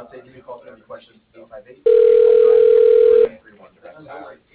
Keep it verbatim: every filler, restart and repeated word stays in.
say give me a call if you have any questions, eight five eight, seven eight one, three one three one.